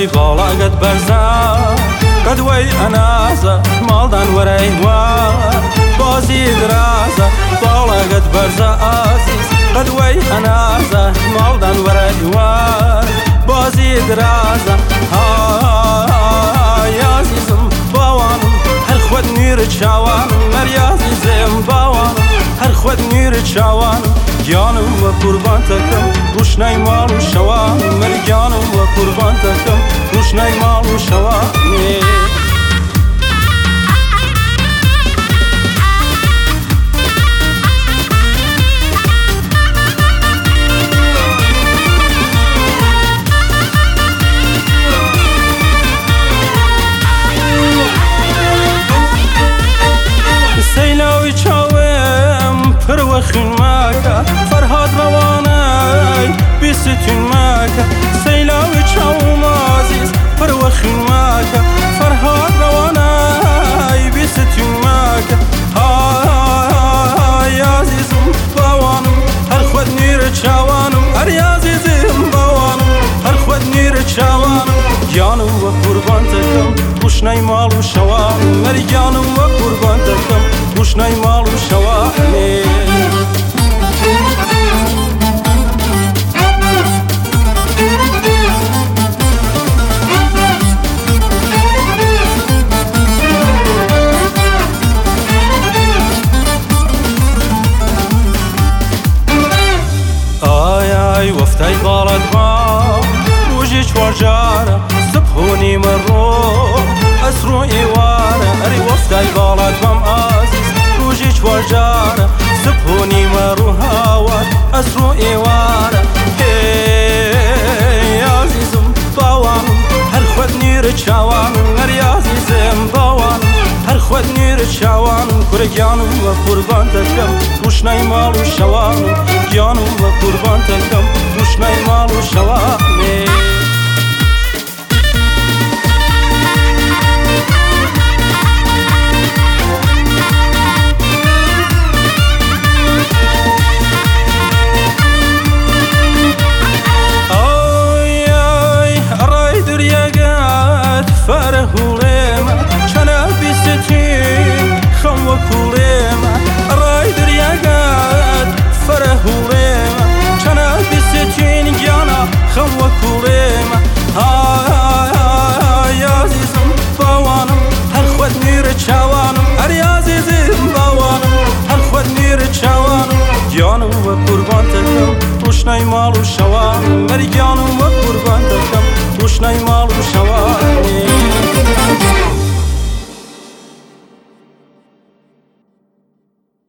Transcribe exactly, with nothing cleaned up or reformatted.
وفتای بالا قد برزا قد وی انازا مالدان ورای وار بازی درازا بالا قد برزا عزیز قد وی انازا مالدان ورای وار بازی درازا های عزیزم باوانم هر خود نیر چاوانم هر عزیزم باوانم هر خود نیر چاوانم جانم و قربان تکم روشنای مال و شوانم هر جانم و قربان تکم روشنای مال و شوانم وخين ماكا فرهاد رواناي بستين ماكا سيلاوي تشاو مازيز فروخين ماكا فرهاد رواناي بستين ماكا هاي عزيزم باوانم هر خود نير تشاوانم هر عزيزم باوانم هر خود نير تشاوانم جانم و قربان تكم روشناي مال و شوانم هر جانم و قربان تكم روشناي مال و شوانم وفتای بالد ما روزی چوار جاره سبحونی مرو اسرو ایواره اری وفتای بالد مام عزیز روزی چوار جاره سبحونی مرو هاوار اسرو ایواره ای عزیزم باوانم هر خود نیر چاوانم اری عزیزم باوانم هر خود نیر چاوانم کره جانم و قربان تکم روشنای مال و شوانم جانم و قربان تکم روشنای مال و شوانم آی آی رای دریاگت فرهولم چنه بیستین خم و کولم رای دریاگت فرهولم چنه بیستین جانا خم و کولم های عزیزم باوانم هر خود نیر چاوانم هر عزیزم باوانم هر خود نیر چاوانم جانم و قربان تکم روشنای مال و شوانم هر جانم و قربان تکم روشنای مال و شوانم